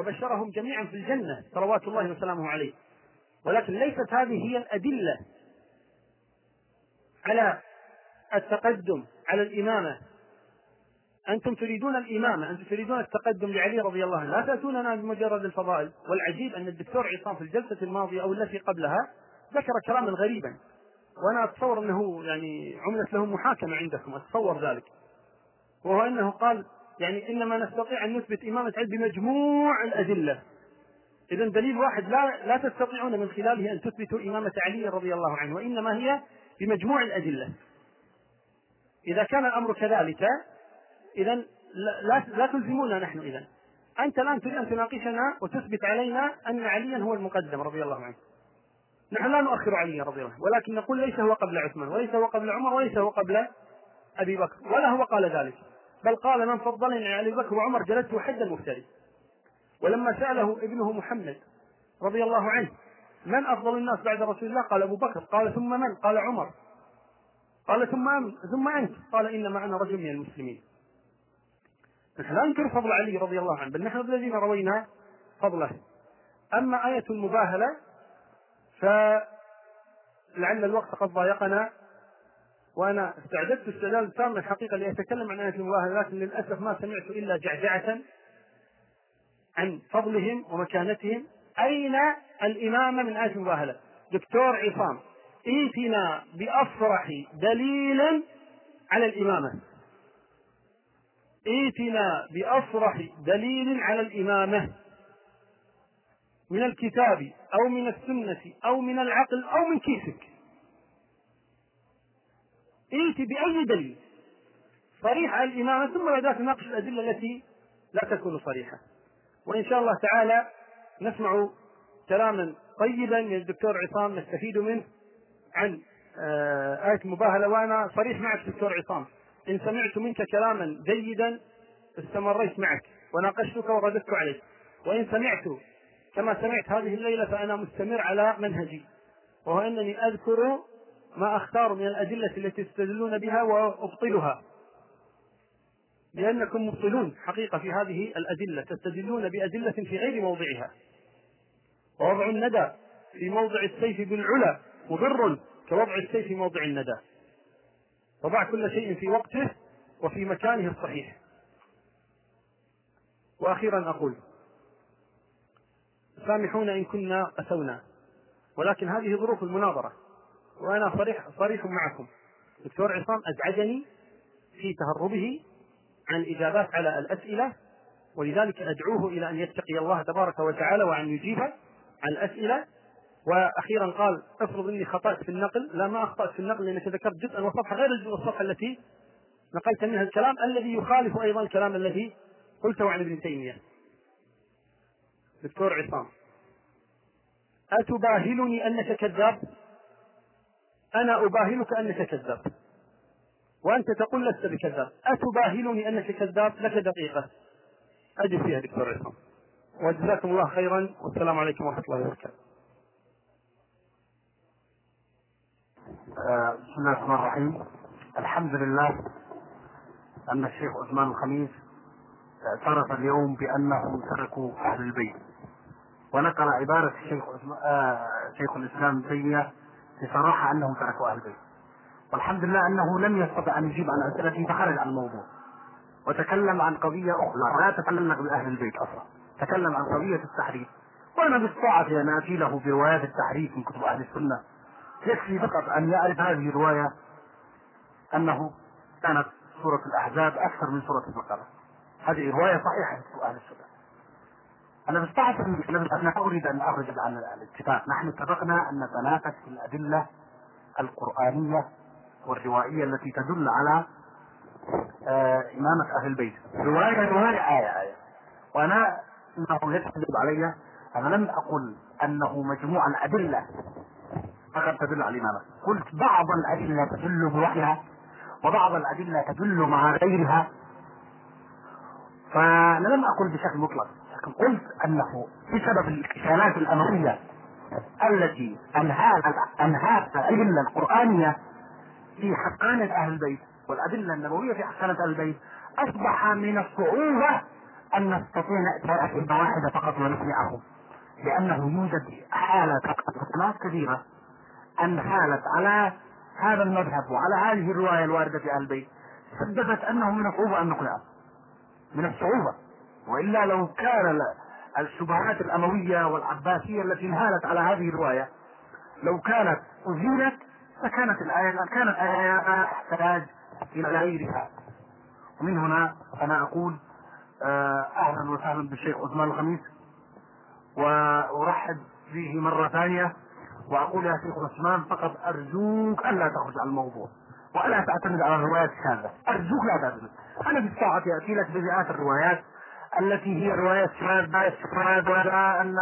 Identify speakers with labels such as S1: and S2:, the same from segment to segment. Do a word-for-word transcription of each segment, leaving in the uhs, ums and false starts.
S1: وبشرهم جميعا في الجنة صلوات الله وسلامه عليه، ولكن ليست هذه هي الأدلة على التقدم على الإمامة. أنتم تريدون الإمامة، أنتم تريدون التقدم لعلي رضي الله عنه، لا تأتوننا بمجرد الفضائل. والعجيب أن الدكتور عصام في الجلسة الماضية أو التي قبلها ذكر كلاما غريبا، وأنا أتصور أنه يعني عملت له محاكمة عندكم، أتصور ذلك، وهو أنه قال يعني إنما نستطيع أن نثبت إمامة علي بمجموع الأدلة. إذن دليل واحد لا لا تستطيعون من خلاله أن تثبتوا إمامة علي رضي الله عنه، وإنما هي بمجموع الأدلة. إذا كان الأمر كذلك إذن لا, لا تلزمونا نحن. إذن أنت الآن تريد أن تناقشنا وتثبت علينا أن عليا هو المقدم رضي الله عنه. نحن لا نؤخر عليا رضي الله عنه، ولكن نقول ليس هو قبل عثمان، وليس هو قبل عمر، وليس هو قبل أبي بكر، ولا هو قال ذلك، بل قال من فضلني على أبي بكر وعمر جلدته حد المفتري. ولما سأله ابنه محمد رضي الله عنه من أفضل الناس بعد رسول الله، قال أبو بكر، قال ثم من؟ قال عمر، قال ثم أم ثم أنت؟ قال إنما أنا رجل من المسلمين. نحن لا ننكر فضل علي رضي الله عنه، بل نحن الذين روينا فضله. أما آية المباهلة فلعل الوقت قد ضايقنا، وأنا استعددت استعداد تام الحقيقة لأتكلم عن آية المباهلة، لكن للأسف ما سمعت إلا جعجعة عن فضلهم ومكانتهم. أين الإمامة من آية المباهلة؟ دكتور عصام، ائتنا بأصرح دليل على الإمامة، ائتنا بأصرح دليل على الإمامة من الكتاب أو من السنة أو من العقل أو من كيسك. ائت بأي دليل صريح على الإمامة، ثم بعد ذلك نناقش الأدلة التي لا تكون صريحة. وإن شاء الله تعالى نسمع كلاما طيبا من الدكتور عصام نستفيد منه عن آية المباهلة. وأنا صريح معك دكتور عصام، إن سمعت منك كلاما جيدا استمريت معك وناقشتك ورددت عليك، وإن سمعت كما سمعت هذه الليلة فأنا مستمر على منهجي، وهو أنني أذكر ما أختار من الأدلة التي تستدلون بها وأبطلها، لأنكم مبطلون حقيقة في هذه الأدلة، تستدلون بأدلة في غير موضعها. ووضع الندى في موضع السيف بالعلا مضر كوضع السيف في موضع الندى. وضع كل شيء في وقته وفي مكانه الصحيح. وأخيرا أقول سامحونا إن كنا قسونا، ولكن هذه ظروف المناظرة، وأنا صريح, صريح معكم. دكتور عصام أزعجني في تهربه عن الإجابات على الأسئلة، ولذلك أدعوه إلى أن يتقي الله تبارك وتعالى وأن يجيب عن الأسئلة. وأخيرا قال افرض إني خطأت في النقل، لا ما أخطأت في النقل، لأنك ذكرت جزءا وصفحة غير الجزء والصفحة التي نقلت منها الكلام الذي يخالف أيضا الكلام الذي قلته عن ابن تيمية. دكتور عصام، أتباهلني أنك كذاب؟ أنا أباهلك أنك كذاب، وأنت تقول لست بكذاب. أتباهلني أنك كذاب؟ لك دقيقة أجب فيها دكتور عصام. وجزاكم الله خيرا، والسلام عليكم ورحمة الله وبركاته.
S2: بسم الله الرحمن الرحيم. الحمد لله أن الشيخ عثمان الخميس اعترف اليوم بأنهم تركوا أهل البيت، ونقل عبارة الشيخ آه شيخ الإسلام ابن تيمية بصراحة أنهم تركوا أهل البيت. والحمد لله أنه لم يستطع أن يجيب عن أسئلتي فخرج عن الموضوع وتكلم عن قضية أخرى لا تتعلق بأهل البيت أصلا، تكلم عن قضية التحريف. وأنا بالطاعة أن آتي له بروايات التحريف من كتب أهل السنة، يكفي فقط أن يعرف هذه الرواية أنه كانت سورة الأحزاب أكثر من سورة البقرة. هذه رواية صحيحة في كتب أهل السنة. أنا بستعرف أن أريد أن أخرج عن الاتفاق. نحن اتفقنا أن نتناقش في الأدلة القرآنية والروائية التي تدل على آه إمامة أهل البيت، رواية رواية آية آية. وأنا إنه يكذب علي، أنا لم أقل أنه مجموع الأدلة فقط تدل على الإمامة، قلت بعض الأدلة تدل بوحدها وبعض الأدلة تدل مع غيرها. فأنا لم أقل بشكل مطلق، لكن قلت أنه بسبب الإشكالات الأمرية التي أنهاها أنهاها الأدلة القرآنية في حقانة أهل البيت والأدلة النبوية في حقانة أهل البيت، أصبح من الصعوبة أن نستطيع نأتي كلمة واحدة فقط ونسمعهم، لأنه يوجد حالة اختلاف كثيرة أن حالت على هذا المذهب وعلى هذه الرواية الواردة في أهل البيت سببت أنه من الصعوبة أن نقنعه، من الصعوبة. وإلا لو كان الشبهات الأموية والعباسية التي انهالت على هذه الرواية لو كانت أزيلت لكانت الآية كانت الآية تحتاج إلى غيرها. ومن هنا أنا أقول أهلا وسهلا بالشيخ عثمان الخميس، وأرحب به مرة ثانية، وأقول يا شيخ عثمان فقط أرجوك ألا تخرج عن الموضوع وألا تعتمد على الروايات الشاذة، أرجوك لا تعتمد. أنا بالساعة يأتي لك بمئات الروايات التي هي روايات شاذة شاذة أن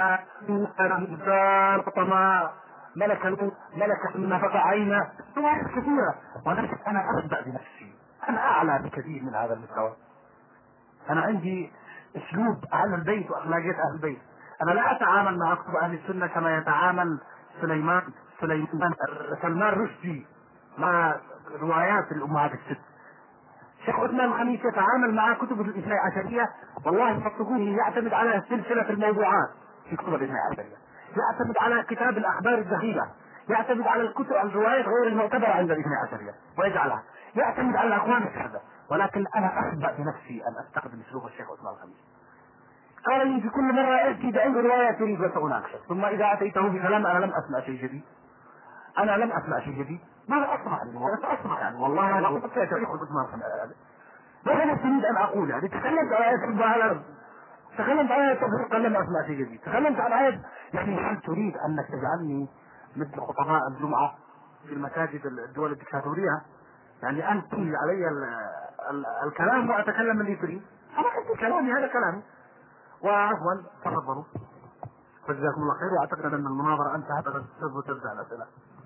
S2: الإنسان قطما ملك ملك نفق عينه، روايات كثيرة. ولكن أنا أبدأ بنفسي، أنا أعلى بكثير من هذا المستوى. أنا عندي أسلوب أهل البيت وأخلاقيات أهل البيت. أنا لا أتعامل مع كتب أهل السنة كما يتعامل سليمان سليمان سلمان رشدي مع روايات الأمهات الست. الشيخ عثمان الخميس يتعامل مع كتب الاثني عشرية، والله صدقوني يعتمد على سلسلة الموضوعات في كتب الاثني عشرية، يعتمد على كتاب الأخبار الدخيلة، يعتمد على الكتب الروايات غير المعتبرة عند الاثني عشرية ويجعلها، يعتمد على الأقوال الشاذة. ولكن أنا أخبأ بنفسي أن أستخدم أسلوب الشيخ عثمان الخميس. قال لي في كل مرة أتي بأي رواية تريد وسأناقشك، ثم إذا أتيته بكلام أنا لم أسمع شيء جديد، أنا لم أسمع شيء جديد، ماذا أسمع يعني؟ ماذا أسمع يعني؟ والله لا أستطيع تاريخ عثمان الخميس. ماذا تريد أن أقول يعني؟ تكلمت على آية البهلة، تكلمت على آية التفريق لم أسمع شيء جديد، تكلمت على آية يعني هل تريد أنك تجعلني مثل خطباء الجمعة في المساجد الدول الدكتاتورية؟ يعني أنت تملي علي ال ال الكلام وأتكلم اللي تريد؟ أنا أنت كلامي هذا كلامي. وعفوا تفضلوا جزاكم الله خير، وأعتقد أن المناظرة أنتهت وتبدأ الأسئلة.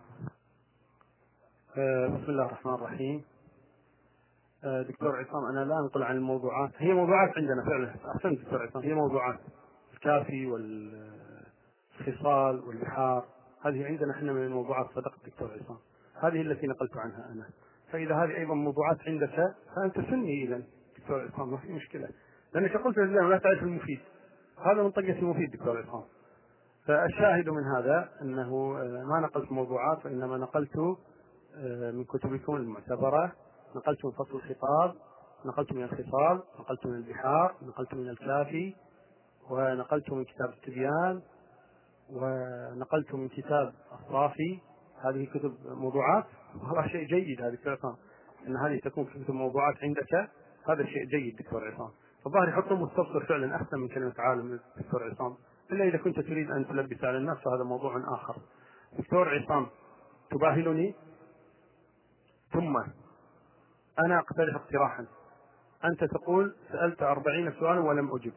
S1: بسم الله الرحمن الرحيم. دكتور عصام، أنا لا أنقل عن الموضوعات، هي موضوعات عندنا فعلا. أحسنت دكتور عصام، هي موضوعات الكافي والخصال والبحار، هذه عندنا احنا من الموضوعات. صدقت دكتور عصام، هذه التي نقلت عنها أنا. فإذا هذه أيضا موضوعات عندك فأنت سني إذا دكتور عصام، ما في مشكلة، لأنك قلت لله لا تعرف المفيد، هذا من طقة المفيد دكتور عصام. فالشاهد من هذا أنه ما نقلت موضوعات، وإنما نقلت من كتبكم المعتبرة، نقلت من فصل الخطاب، نقلت من الخصال، نقلت من البحار، نقلت من الكافي، ونقلت من كتاب التبيان، ونقلت من كتاب الصافي. هذه كتب موضوعات، وهذا شيء جيد. هذا دكتور عصام ان هذه تكون كتب موضوعات عندك، هذا شيء جيد دكتور عصام. فالظاهر يحطوا مستبصر فعلا احسن من كلمه عالم دكتور عصام، الا اذا كنت تريد ان تلبس على الناس فهذا موضوع اخر. دكتور عصام تباهلني، ثم أنا أقترح اقتراحا. أنت تقول سألت أربعين سؤالا ولم أجب،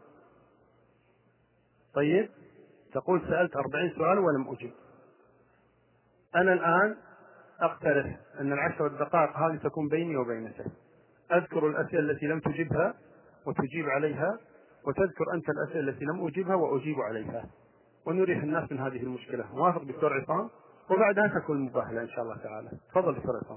S1: طيب تقول سألت أربعين سؤالا ولم أجب. أنا الآن أقترح أن العشر دقائق هذه تكون بيني وبينك، أذكر الأسئلة التي لم تجبها وتجيب عليها، وتذكر أنت الأسئلة التي لم أجبها وأجيب عليها، ونريح الناس من هذه المشكلة. موافق دكتور عصام؟ وبعدها تكون المباهلة إن شاء الله تعالى. تفضل دكتور عصام.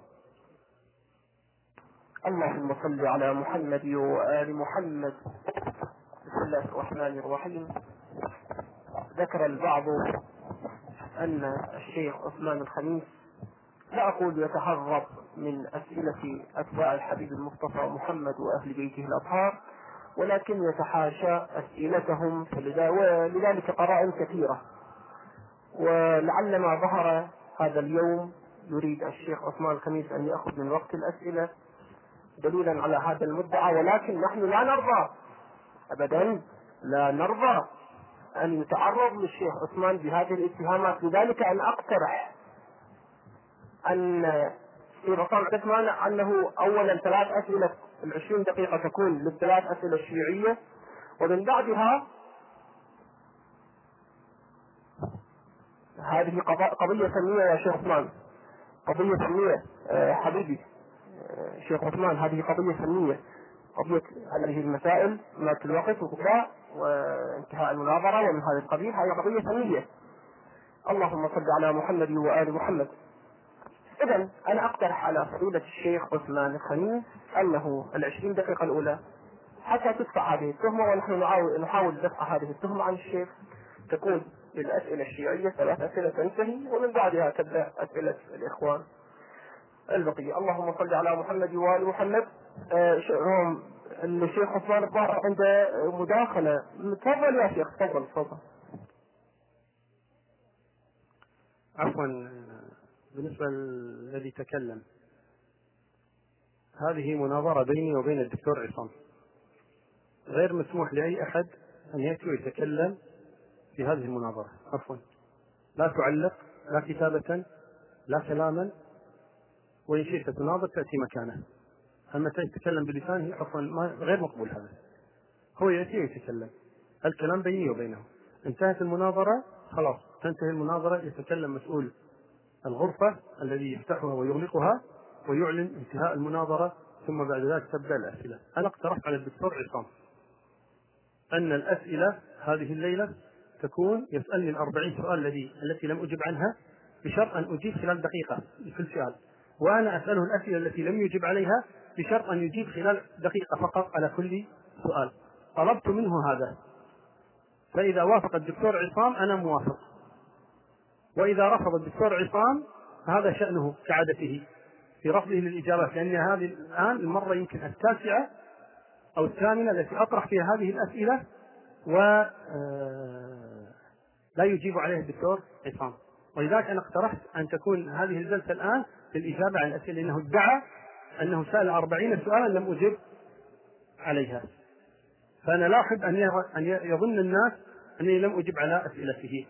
S3: اللهم صل على محمد وآل محمد. بسم الله الرحمن الرحيم. ذكر البعض أن الشيخ عثمان الخميس لا أقول يتهرب من أسئلة أتباع الحبيب المصطفى محمد وأهل بيته الأطهار، ولكن يتحاشى أسئلتهم، ولذلك قرائن كثيرة. ولعل ما ظهر هذا اليوم يريد الشيخ عثمان الخميس أن يأخذ من وقت الأسئلة دليلا على هذا المدعى، ولكن نحن لا نرضى أبدا، لا نرضى أن يتعرض للشيخ عثمان بهذه الاتهامات. لذلك أن أقترح أن الشيخ عثمان أنه أولا ثلاث أسئلة العشرين دقيقة تكون للثلاث أسئلة الشيعية، ومن بعدها هذه قضية فنية يا شيخ عثمان، قضية فنية حبيبي شيخ عثمان، هذه قضية فنية، قضية هذه المسائل مات الوقت وقضاء وانتهاء المناظرة ومن هذا القبيل، هذه قضية فنية. اللهم صل على محمد وآل محمد. إذن أنا أقترح على فضيلة الشيخ عثمان الخميس أنه العشرين دقيقة الأولى حتى تدفع هذه التهمة، ونحن نحاول نحاول دفع هذه التهمة عن الشيخ. تكون للأسئلة الشيعية ثلاث أسئلة تنتهي، ومن بعدها تبدأ أسئلة الإخوان البقية. اللهم صل على محمد وآل محمد. آه الشيخ عثمان الظاهر عنده مداخلة. تفضل يا شيخ، تفضل تفضل.
S1: عفوا، بالنسبة للذي تكلم، هذه مناظرة بيني وبين الدكتور عصام، غير مسموح لأي أحد أن يأتي ويتكلم في هذه المناظرة. عفوا، لا تعلق لا كتابة لا كلاما، وإن شئت تناظر تأتي مكانه. أما تتكلم بلسانه عفوا غير مقبول. هذا هو يأتي ويتكلم، الكلام بيني وبينه. انتهت المناظرة خلاص، تنتهي المناظرة، يتكلم مسؤول الغرفة الذي يفتحها ويغلقها ويعلن انتهاء المناظرة، ثم بعد ذلك تبدأ الأسئلة. أنا اقترحت على الدكتور عصام أن الأسئلة هذه الليلة تكون يسألني الأربعين سؤال الذي التي لم أجب عنها، بشرط أن أجيب خلال دقيقة لكل سؤال، وأنا أسأله الأسئلة التي لم يجب عليها بشرط أن يجيب خلال دقيقة فقط على كل سؤال. طلبت منه هذا، فإذا وافق الدكتور عصام أنا موافق، وإذا رفض الدكتور عصام هذا شأنه كعادته في رفضه للإجابات، لأن هذه الآن المرة يمكن التاسعة أو الثامنة التي أطرح فيها هذه الأسئلة ولا يجيب عليها الدكتور عصام. ولذلك أنا اقترحت أن تكون هذه الجلسة الآن للإجابة على الأسئلة، لأنه ادعى أنه سأل أربعين سؤالا لم أجب عليها، فأنا لا أحب أن يظن الناس أنني لم أجب على أسئلته.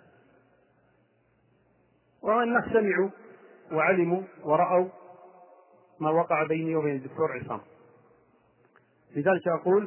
S1: والناس سمعوا وعلموا ورأوا ما وقع بيني وبين الدكتور عصام. لذلك أقول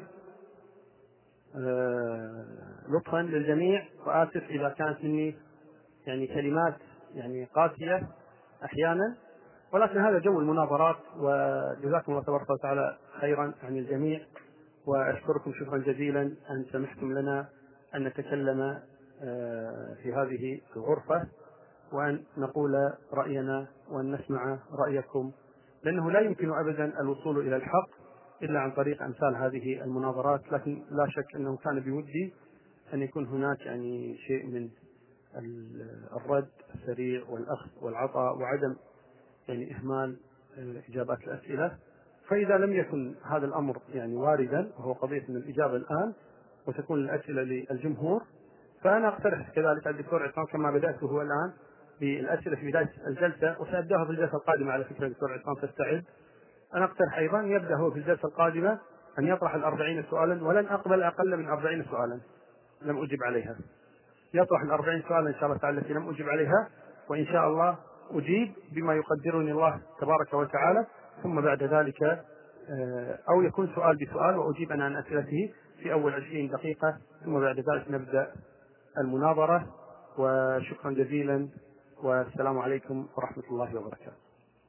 S1: آه لطفا للجميع، وآسف إذا كانت مني يعني كلمات يعني قاسية أحيانا، ولكن هذا جو المناظرات. وجزاكم الله تبارك وتعالى خيرا عن الجميع، وأشكركم شكرا جزيلا أن سمحتم لنا أن نتكلم آه في هذه الغرفة، وأن نقول رأينا وأن نسمع رأيكم، لأنه لا يمكن أبدا الوصول إلى الحق إلا عن طريق أمثال هذه المناظرات. لكن لا شك أنه كان بودي أن يكون هناك يعني شيء من الرد السريع والأخذ والعطاء، وعدم يعني إهمال إجابات الأسئلة. فإذا لم يكن هذا الأمر يعني واردا، وهو قضية من الإجابة الآن وتكون الأسئلة للجمهور، فأنا أقترح كذلك على الدكتور عصام كما بدأته هو الآن بالأسئلة في بداية الجلسة، وسأبدأها في الجلسة القادمة على فكرة الدكتور عصام تستعد. أنا أقترح أيضا يبدأ هو في الجلسة القادمة أن يطرح الأربعين سؤالا، ولن أقبل أقل من أربعين سؤالا لم أجب عليها. يطرح الأربعين سؤالا إن شاء الله تعالى التي لم أجب عليها، وإن شاء الله أجيب بما يقدرني الله تبارك وتعالى، ثم بعد ذلك أو يكون سؤال بسؤال وأجيب أنا عن أسئلته في أول عشرين دقيقة، ثم بعد ذلك نبدأ المناظرة. وشكرا جزيلا، والسلام عليكم ورحمة الله وبركاته.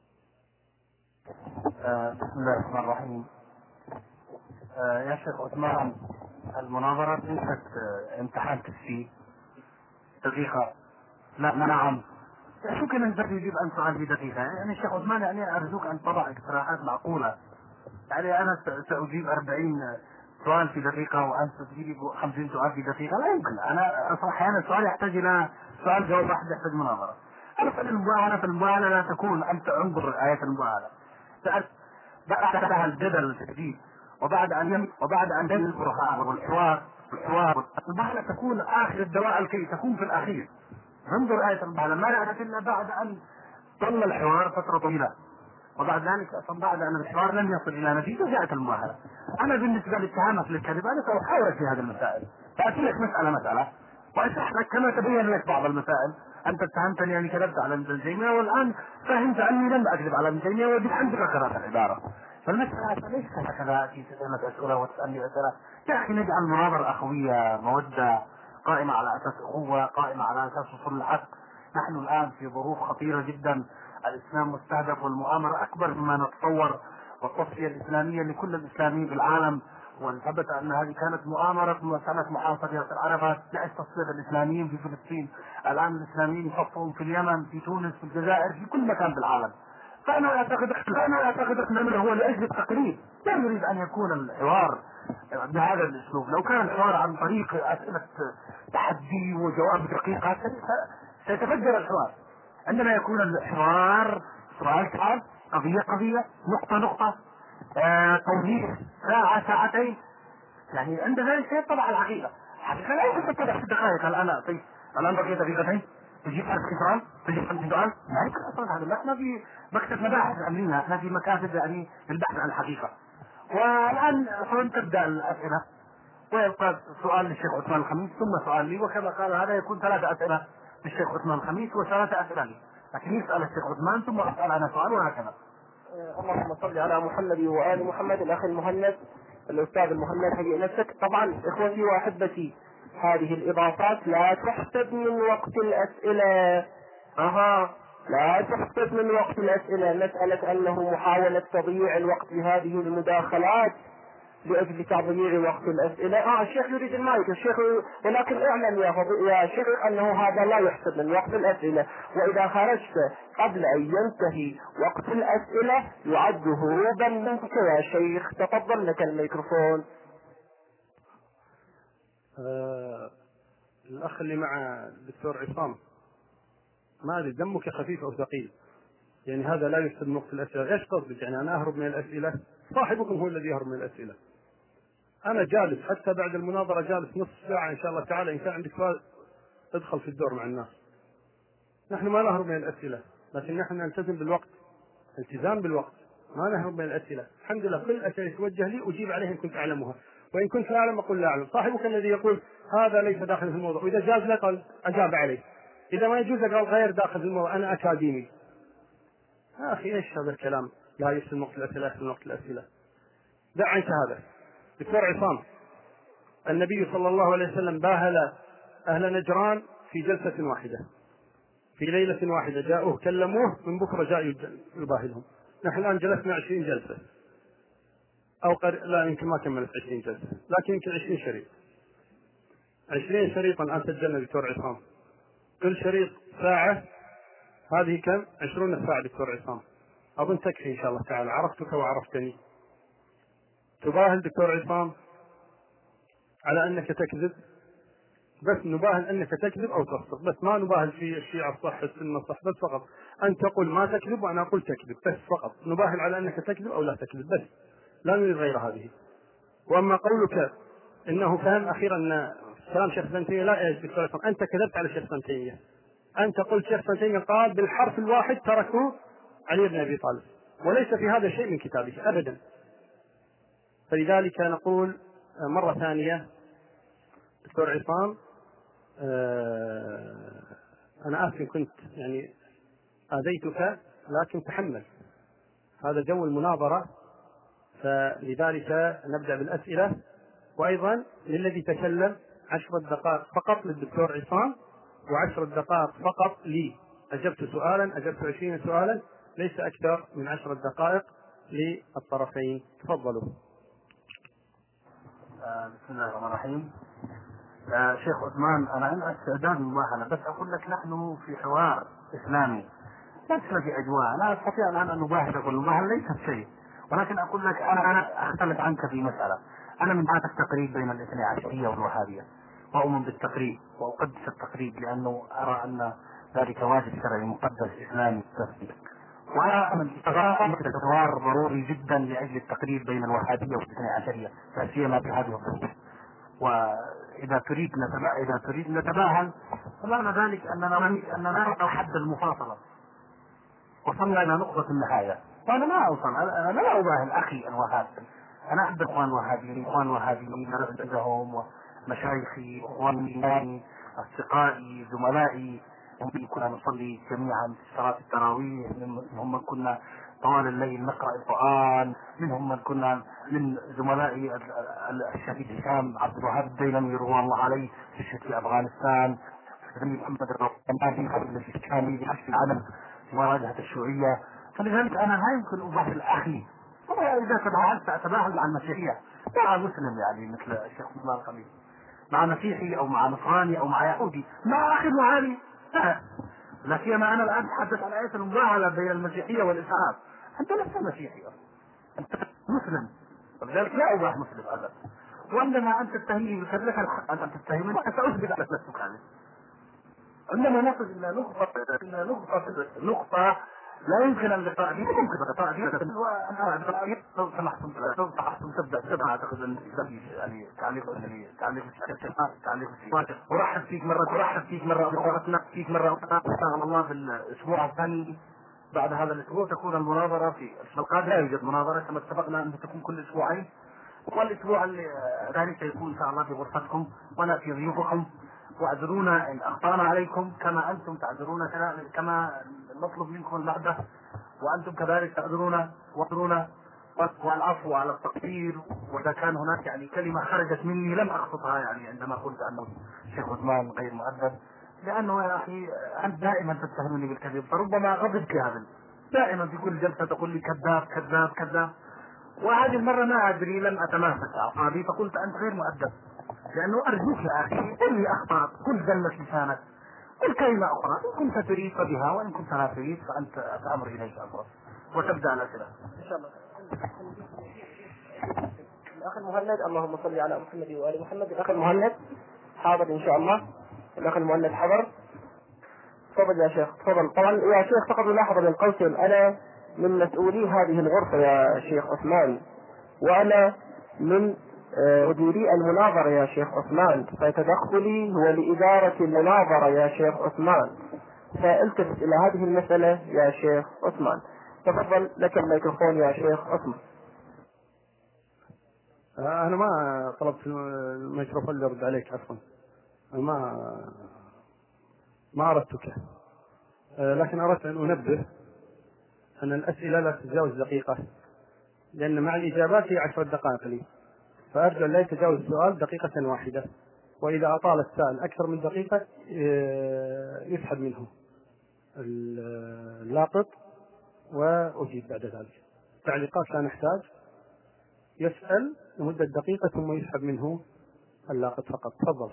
S2: آه بسم الله الرحمن الرحيم. آه يا شيخ عثمان، المناظرة ليست آه امتحان تسجيل دقيقة. لا نعم، شو كان نقدر يجيب عن سؤال في دقيقة؟ يعني الشيخ عثمان يعني أرجوك أن تضع اقتراحات معقولة. يعني أنا سأجيب أربعين سؤال في دقيقة وأنت تجيب خمسين سؤال في دقيقة، لا يمكن. أنا أصلا أحيانا السؤال يحتاج إلى سؤال جواب واحد يحتاج مناظرة. أنا في المباهلة في المباهلة لا تكون أنت انظر آية المباهلة بعدها الجدل والتجديد، وبعد أن وبعد أن ينظر البرهان والحوار والحوار المباهلة تكون آخر الدواء الكي تكون في الأخير. انظر آية المباهلة ما نأتي إلا بعد أن ظل الحوار فترة طويلة، وبعد ذلك بعد أن الحوار لم يصل إلى نتيجة جاءت المباهلة. أنا بالنسبة لاتهامك للكذب أنا سأحاول في هذه المسائل، فأتي لك مسألة مسألة وأشرح لك كما تبين لك بعض المسائل. أنت اتهمتني أني كذبت على ابن تيمية، والآن فهمت أني لم أكذب على ابن تيمية، وبالحمد لله قرأت العبارة. فالمسألة ليس هكذا في سلامة أسئلة وتسألني أسئلة. يا أخي نجعل مناظرة أخوية مودة قائمة على أساس أخوة، قائمة على أساس وصول الحق. نحن الآن في ظروف خطيرة جدا، الإسلام مستهدف والمؤامرة أكبر مما نتصور، والتصفية الإسلامية لكل الإسلاميين بالعالم. وثبت أن هذه كانت مؤامرة مسألة محاصرة ياسر عرفات لتصفية الإسلاميين في فلسطين. الآن الإسلاميين يخطون في اليمن، في تونس، في الجزائر، في كل مكان بالعالم. فأنا أعتقد أنا أعتقد أن هو لأجل التقريب، لا يريد أن يكون الحوار بهذا الاسلوب. لو كان الحوار عن طريق اسئله تحدي وجواب دقيقه سيتفجر الحوار. عندما يكون الحوار سؤال سؤال، قضيه قضيه، نقطه نقطه، آه توضيح ساعه ساعتين، يعني عند ذلك سيطلع على الحقيقه. الحقيقه لا يمكن تتضح في دقائق. الان طيب الان بقي دقيقتين تجيب ألف سؤال، تجيب خمس سؤال، ما يمكن اصلا. هذا احنا في مكتب مباحث عاملينها، احنا في مكاتب يعني للبحث عن الحقيقه. والان سوف تبدا الاسئله، ويبقى سؤال للشيخ عثمان الخميس ثم سؤال لي، وكما قال هذا يكون ثلاثه اسئله للشيخ عثمان الخميس وثلاثه اسئله لي، لكن يسال الشيخ عثمان ثم اسال انا سؤال وهكذا.
S3: اللهم صل على محمد وآل محمد. الأخ المهند، الأستاذ المهند، هيئ نفسك. طبعا إخوتي وأحبتي، هذه الإضافات لا تحسب من وقت الأسئلة. أها، لا تحسب من وقت الأسئلة. مسألة أنه محاولة تضييع الوقت بهذه المداخلات لأجل تضييع وقت الأسئلة. آه الشيخ يريد المايك الشيخ، ولكن اعلم يا فضيلة يا شيخ أنه هذا لا يحسب من وقت الأسئلة، وإذا خرجت قبل أن ينتهي وقت الأسئلة يعد هروبا منك يا شيخ. تفضل لك الميكروفون.
S1: آه الأخ اللي مع الدكتور عصام، ما أدري دمك خفيف أو ثقيل، يعني هذا لا يحسب من وقت الأسئلة. إيش قصدك؟ يعني أنا أهرب من الأسئلة؟ صاحبكم هو الذي يهرب من الأسئلة. أنا جالس حتى بعد المناظرة، جالس نصف ساعة إن شاء الله تعالى. إن كان عندك سؤال ادخل في الدور مع الناس. نحن ما نهرب من الأسئلة، لكن نحن نلتزم بالوقت، التزام بالوقت، ما نهرب من الأسئلة. الحمد لله كل الأسئلة توجه لي أجيب عليها إن كنت أعلمها، وإن كنت لا أعلم أقول لا أعلم. صاحبك الذي يقول هذا ليس داخل في الموضوع، وإذا جاز له قال أجاب عليه، إذا ما يجوز قال غير داخل في الموضوع، أنا أكاديمي. يا أخي إيش هذا الكلام؟ لا يحسن وقت الأسئلة، يحسن وقت الأسئلة. دع عنك هذا. دكتور عصام، النبي صلى الله عليه وسلم باهل أهل نجران في جلسة واحدة، في ليلة واحدة جاءوه كلموه، من بكرة جاء يباهلهم. نحن الآن جلسنا عشرين جلسة أو قر... لا يمكن ما كملت عشرين جلسة، لكن يمكن عشرين شريط. عشرين شريطا الآن سجلنا دكتور عصام، كل شريط ساعة، هذه كم؟ عشرون ساعة دكتور عصام. أظن تكفي إن شاء الله تعالى، عرفتك وعرفتني. تباهل دكتور عصام على أنك تكذب، بس نباهل أنك تكذب أو تصدق، بس ما نباهل في الشيعة الصح السنة الصح، بس فقط أن تقول ما تكذب وأنا أقول تكذب، بس فقط نباهل على أنك تكذب أو لا تكذب، بس لا نريد غير هذه. وأما قولك إنه فهم أخيرا أن كلام شيخ ابن تيمية، لا يا دكتور عصام أنت كذبت على شيخ ابن تيمية. أنت قلت شيخ ابن تيمية قال بالحرف الواحد تركوا علي بن أبي طالب، وليس في هذا شيء من كتابه أبدا. فلذلك نقول مرة ثانية دكتور عصام، آه أنا آسف كنت يعني آذيتك، لكن تحمل، هذا جو المناظرة. فلذلك نبدأ بالأسئلة، وأيضا للذي تكلم عشرة دقائق فقط للدكتور عصام، وعشرة دقائق فقط لي. أجبت سؤالا، أجبت عشرين سؤالا، ليس أكثر من عشرة دقائق للطرفين. تفضلوا.
S2: آه بسم الله الرحمن الرحيم. آه شيخ عثمان، أنا عندي استعداد مباهلة، بس أقول لك نحن في حوار إسلامي، ليس في أجواء. لا أستطيع الآن أن نباهل، أقول المباهلة ليست شيء، ولكن أقول لك أنا أنا أختلف عنك في مسألة. أنا من بعد التقريب بين الاثني عشرية والوهابية، وأؤمن بالتقريب وأقدس التقريب، لأنه أرى أن ذلك واجب شرعي مقدس إسلامي. وأنا من الحوار ضروري جدا لأجل التقريب بين الوهابية والاثني عشرية، لا سيما في هذه الظروف. وإذا تريد نتباهل إذا تريد نتباهل فمعنى ذلك أننا أننا نرى حد المفاصلة، وصلنا إلى نقطة النهاية. وأنا ما أوصل، أنا لا أباهل أخي الوهابي، أنا أحب إخوان الوهابيين، إخوان الوهابيين أرجعهم ومشايخي، إخواني، أصدقائي، زملائي، هم كنا نصلي جميعا في صلاة التراويح، منهم من كنا طوال الليل نقرأ القرآن، منهم من كنا من زملائي الشهيد هشام عبد الوهاب الديلمي رضوان الله عليه في الشهيد في أفغانستان، محمد الرحمن في الشامي في العالم في مواجهة الشيوعية. فلذلك أنا لا يمكن أباهل أخي، إذا تباهلت أتباهل مع المسيحية، مع مسلم يعني مثل الشيخ عثمان الخميس، مع مسيحي أو مع نصراني أو مع يهودي، مع أخي وهابي لا. لا سيما أنا الآن أتحدث عن آية المباهلة بين المسيحية والإسلام. أنت لست مسيحي، أنت مسلم، ولذلك لا أباهل مسلم أبدا. وعندما انت تتهمني بالكذب لك الحق ان تتهمني وانا ساثبت على نفسك هذا. عندما نصل الى نقطه الى نقطه نقطه لا يمكن ان اللقاء دي يمكن اللقاء دي وانا لو سمحتم لو سمحتم تبدا تبدا اعتقد ان يعني تعليق تعليق تعليق ارحب فيك مره ارحب فيك مره اخرى فيك مره اخرى ان شاء الله في الاسبوع الثاني بعد هذا الاسبوع تكون المناظره في الاسبوع لا يوجد مناظره كما اتفقنا ان تكون كل اسبوعين، والاسبوع الثاني سيكون ان شاء الله في غرفتكم وانا في ضيوفكم. واعذرونا ان اخطانا عليكم كما انتم تعذرون كما نطلب منكم المعذره، وانتم كذلك تعذرونا واعذرونا، والعفو على التقصير. واذا كان هناك يعني كلمه خرجت مني لم اقصدها يعني عندما قلت انه الشيخ عثمان غير مؤدب، لانه يا اخي انت دائما تتهمني بالكذب فربما غضبت هذا دائما في كل جلسه تقول لي كذاب كذاب كذاب، وهذه المره ما ادري لم اتماسك اعصابي فقلت انت غير مؤدب، لانه ارجوك يا اخي قل لي اخطات قل زلت لسانك قل كلمه اخرى ان كنت تريد فبها وان كنت لا تريد فانت الامر اليك امر. وتبدا الاسئله
S3: ان شاء الله. الاخ المهند، اللهم صل على محمد وال محمد. الاخ المهند حاضر ان شاء الله. الاخ المهند حضر. تفضل يا شيخ تفضل. طبعا يا شيخ فقط ملاحظه من قوسين، انا من مسؤولي هذه الغرفه يا شيخ عثمان، وانا من مديري المناظره يا شيخ عثمان، فتدخلي هو لاداره المناظره يا شيخ عثمان، فالتفت الى هذه المساله يا شيخ عثمان. تفضل لك الميكروفون يا شيخ عثمان.
S1: انا ما طلبت الميكروفون اللي ارد عليك عفوا، ما ما اردتك، لكن اردت ان انبه ان الاسئله لا تتجاوز دقيقه، لان مع الاجابات هي عشر دقائق لي، فارجو ان لا يتجاوز السؤال دقيقه واحده، واذا اطال السائل اكثر من دقيقه يسحب منه اللاقط واجيب بعد ذلك. تعليقات لا نحتاج، يسال لمده دقيقه ثم يسحب منه اللاقط فقط. تفضل.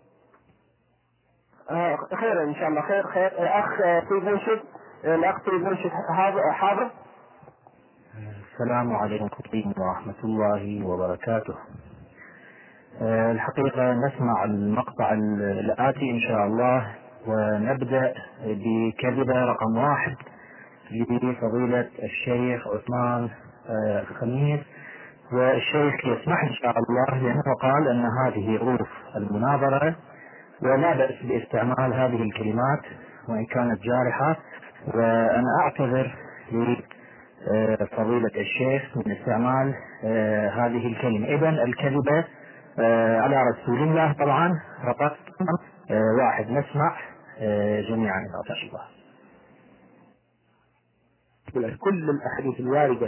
S3: آه خير ان شاء الله. خير خير. الاخ سيد منشد، الاخ سيد منشد حاضر.
S4: السلام عليكم ورحمة الله وبركاته. أه الحقيقة نسمع المقطع الآتي إن شاء الله، ونبدأ بكلمة رقم واحد لفضيلة الشيخ عثمان أه الخميس، والشيخ يسمح إن شاء الله لأنه قال أن هذه ظروف المناظرة ولا بأس باستعمال هذه الكلمات وإن كانت جارحة، وأنا أعتذر لفضيلة الشيخ من استعمال آه هذه الكلمة. إذن الكلمة آه على رسول الله طبعا رقم آه واحد. نسمع آه جميعا إن شاء الله.
S2: كل الأحاديث الواردة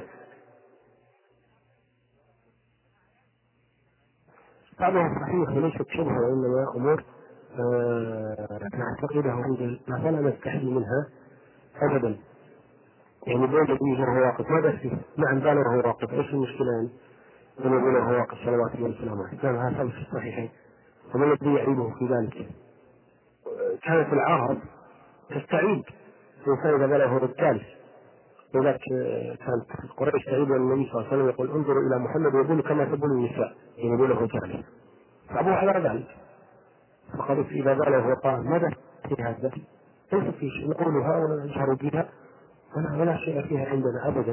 S2: بعضها صحيح وليست شبهة، وإنما أمور نعتقدها عند فلا نستحي منها أبدا. يعني بين الذي هو واقف ما بس نعم قال هو واقف، ايش المشكلة يعني؟ بين يقول هو واقف صلوات الله وسلامه عليه، نعم هذا ثابت في الصحيحين، وما الذي يعيبه في ذلك؟ كانت العرب تستعيب الإنسان إذا قال هو الثالث، ولذلك كانت قريش تعيب النبي صلى الله عليه وسلم يقول انظروا إلى محمد ويقول كما تقول النساء، يعني يقول له ثالث، فأبوه على ذلك. فقالوا إذا قال هو قال ماذا في هذا؟ ليس في شيء نقولها ولا نجهر بها ولا ولا شيء فيها عندنا أبدا.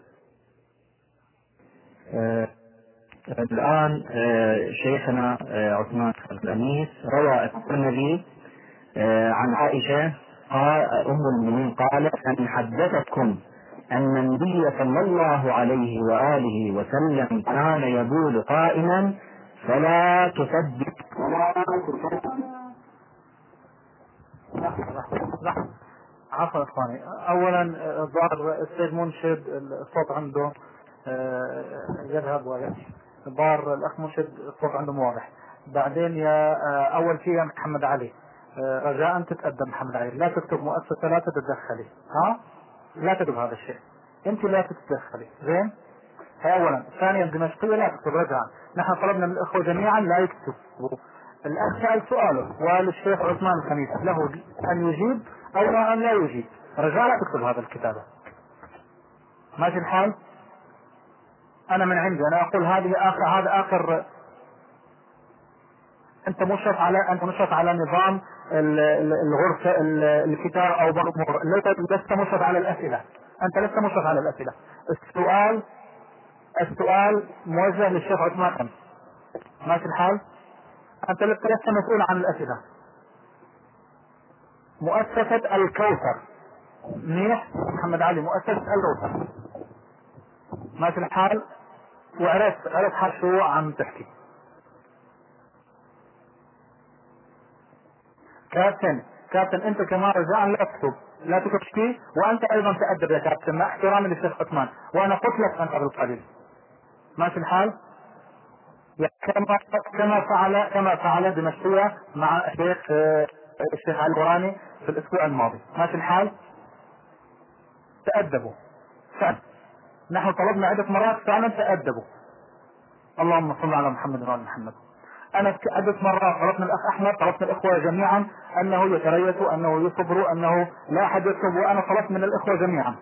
S4: آه الآن آه شيخنا آه عثمان الخميس روى الترمذي آه عن عائشة قال أم المؤمنين قالت أن حدثتكم أن النبي صلى الله عليه وآله وسلم كان يقول قائما فلا تصدق.
S5: عفوا اخواني، اولا الظاهر السيد منشد الصوت عنده يذهب ويأتي، الظاهر الاخ منشد الصوت عنده مو واضح. بعدين يا اول شيء يا محمد علي رجاء تتقدم. محمد علي لا تكتب مؤسسة لا تتدخلي، ها لا تكتب هذا الشيء، انت لا تتدخلي زين. هي اولا. ثانيا دمشقية لا تكتب رجاء، نحن طلبنا من الاخوة جميعا لا يكتبوا. الأخ سأل سؤاله والشيخ عثمان الخميس له أن يجيب أو أن لا يجيب، رجاء لا تكتب هذا الكتابة. ماشي الحال؟ أنا من عندي أنا أقول هذه آخر هذا آخر انت مشرف على انت مشرف على نظام الغرفه الكتاب او بعض الامور، لست مشرف على الاسئله، انت لست مشرف على الاسئله. السؤال السؤال موجه للشيخ عثمان، ماشي الحال؟ انت لست مسؤول عن الاسئله. مؤسسه الكوثر، منيح محمد علي، مؤسسه الكوثر، ماشي الحال؟ وعرفت عرفت حال شو عم تحكي. كابتن كابتن انت كمان رجاء لا تكتب لا تكتب وانت ايضا تأدب يا كابتن مع احترامي للشيخ عثمان، وانا قلت لك انت بالقليل، ماشي الحال؟ كما كما فعل كما فعل دمشقية مع الشيخ الشيخ علي الوراني في الاسبوع الماضي، ماشي الحال؟ تأدبوا فعلا. نحن طلبنا عدة مرات فعلا تأدبوا. اللهم صل على محمد وعلى محمد. انا عدة مرات طلبنا الاخ احمد، طلبنا الاخوة جميعا انه يتريثوا، انه يصبروا، انه لا احد يكتب، وانا طلبت من الاخوة جميعا.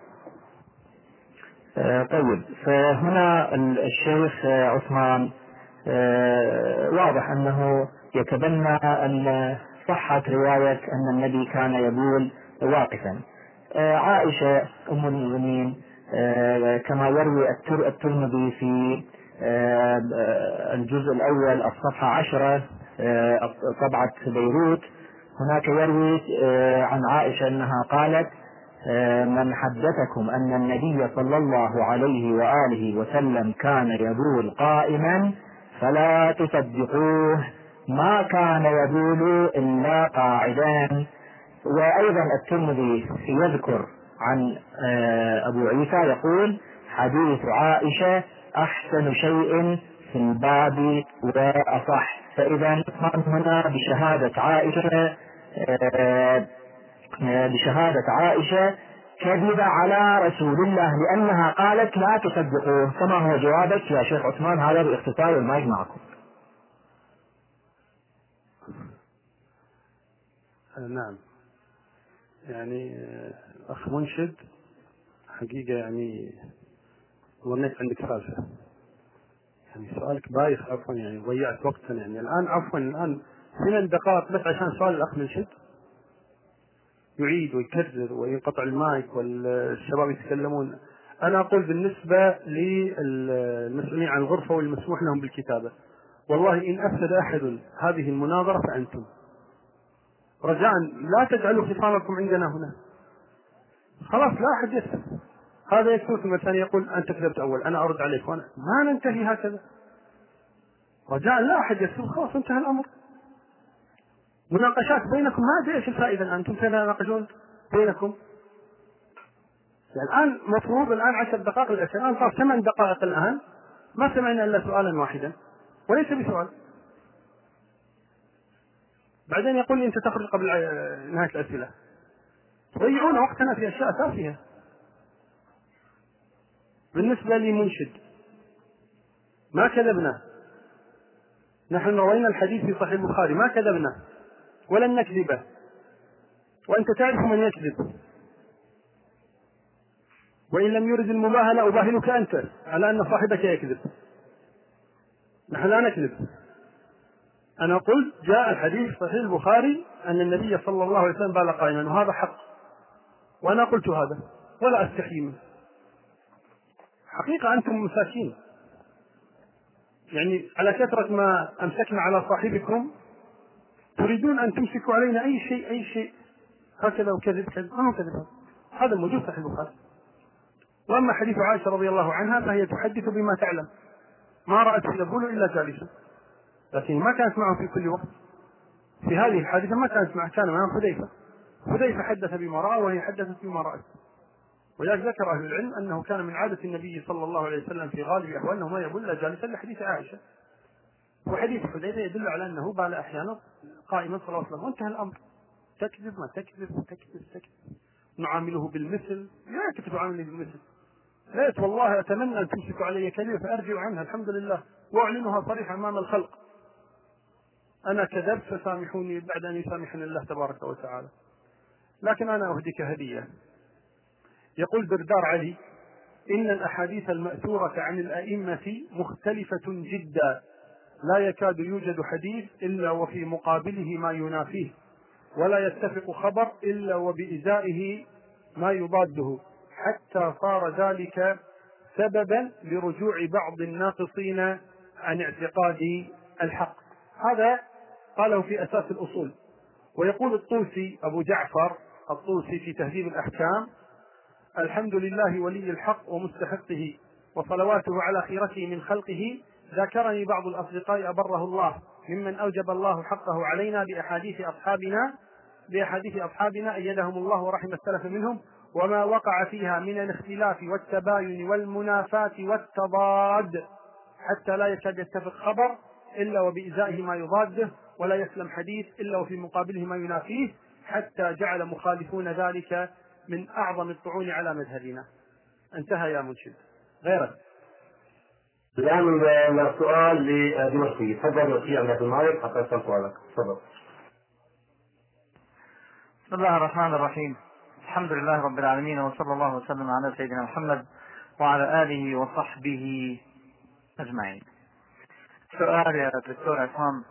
S4: آه طيب، فهنا الشيخ عثمان آه واضح انه يتبنى ان صحة رواية ان النبي كان يبول واقفا. آه عائشة ام المؤمنين آه كما يروي الترمذي في آه الجزء الاول الصفحة عشرة آه طبعة بيروت، هناك يروي آه عن عائشة انها قالت: من حدثكم أن النبي صلى الله عليه وآله وسلم كان يبول قائما فلا تصدقوه، ما كان يبول إلا قاعدا. وأيضا الترمذي يذكر عن أبو عيسى يقول: حديث عائشة أحسن شيء في الباب وأصح. فإذا هنا بشهادة عائشة بشهادة عائشة كذب على رسول الله لأنها قالت لا تصدقوه. كما هو جوابك يا شيخ عثمان؟ هذا باختصار المايك معكم.
S1: نعم، يعني أخ منشد حقيقة يعني ظنيت عندك سالفة، يعني سؤالك بايخ عفوا، يعني ضيعت وقتنا يعني الآن عفوا الآن ثمان دقائق بس عشان سؤال الأخ منشد يعيد ويكرر وينقطع المايك والشباب يتكلمون. أنا أقول بالنسبة للمسؤولين عن الغرفة والمسموح لهم بالكتابة، والله إن أفسد أحد هذه المناظرة فأنتم. رجاء لا تجعلوا خصامكم عندنا هنا، خلاص لا أحد يسأل، هذا يكتب ثم الثاني يقول أنت كذبت أول أنا أرد عليك، وأنا ما ننتهي هكذا. رجاء لا أحد يسأل، خلاص انتهى الأمر. مناقشات بينكم ما أدري إيش الفائدة، أنتم تتناقشون بينكم. يعني الآن مفروض الآن عشر دقائق الأسئلة، الآن صار ثمان دقائق الآن ما سمعنا إلا سؤالا واحدا وليس بسؤال. بعدين يقول لي أنت تخرج قبل نهاية الأسئلة، تضيعون وقتنا في أشياء تافهة. بالنسبة لي منشد ما كذبنا، نحن روينا الحديث في صحيح البخاري ما كذبنا ولن نكذبه، وأنت تعرف من يكذب، وإن لم يرد المباهلة أباهلك أنت على أن صاحبك يكذب. نحن لا نكذب. أنا قلت جاء الحديث صحيح البخاري أن النبي صلى الله عليه وسلم بال قائما، وهذا حق، وأنا قلت هذا ولا أستحي منه. حقيقة أنتم مساكين، يعني على كثرة ما أمسكنا على صاحبكم تريدون أن تمسكوا علينا أي شيء أي شيء هكذا وكذب كذب. ما هو كذب، هذا موجود صحيح البخاري. وأما حديث عائشة رضي الله عنها فهي تحدث بما تعلم، ما رأت يبول إلا جالسا، لكن ما كانت معه في كل وقت. في هذه الحادثة ما كانت معه، كان معه حذيفة، حذيفة حدث بما رأى وهي حدثت بما رأت. ولذلك ذكر أهل العلم أنه كان من عادة النبي صلى الله عليه وسلم في غالب أحواله ما يبول إلا جالسا لحديث عائشة، وحديث حذيفة يدل على أنه بال أحيانا قائما صلى الله عليه وسلم، وانتهى الأمر. تكذب ما تكذب تكذب تكذب نعامله بالمثل، لا كيف تعاملني بالمثل؟ ليت والله أتمنى أن تمسكوا علي كلمة فأرجع عنها الحمد لله وأعلنها صريحا أمام الخلق. أنا كذبت فسامحوني بعد أن يسامحني الله تبارك وتعالى. لكن أنا أهديك هدية. يقول بردار علي: إن الأحاديث المأثورة عن الأئمة مختلفة جدا لا يكاد يوجد حديث إلا وفي مقابله ما ينافيه، ولا يتفق خبر إلا وبإزائه ما يضاده، حتى صار ذلك سببا لرجوع بعض الناقصين عن اعتقاد الحق. هذا قاله في أساس الأصول. ويقول الطوسي أبو جعفر الطوسي في تهذيب الأحكام: الحمد لله ولي الحق ومستحقه، وصلواته على خيرته من خلقه. ذكرني بعض الأصدقاء أبره الله ممن أوجب الله حقه علينا بأحاديث أصحابنا بأحاديث أصحابنا أيدهم الله ورحم السلف منهم، وما وقع فيها من الاختلاف والتباين والمنافاة والتضاد، حتى لا يكاد يتفق خبر إلا وبإزائه ما يضاده، ولا يسلم حديث إلا وفي مقابله ما ينافيه، حتى جعل مخالفون ذلك من أعظم الطعون على مذهبنا. انتهى يا منشد. غيرك.
S2: الآن سؤال لدمشقي. تفضل وكيل عندك المايك حتى يسأل سؤالك. تفضل.
S5: بسم الله الرحمن الرحيم. الحمد لله رب العالمين، وصلى الله وسلم على سيدنا محمد وعلى آله وصحبه أجمعين. سؤال يا دكتور عصام،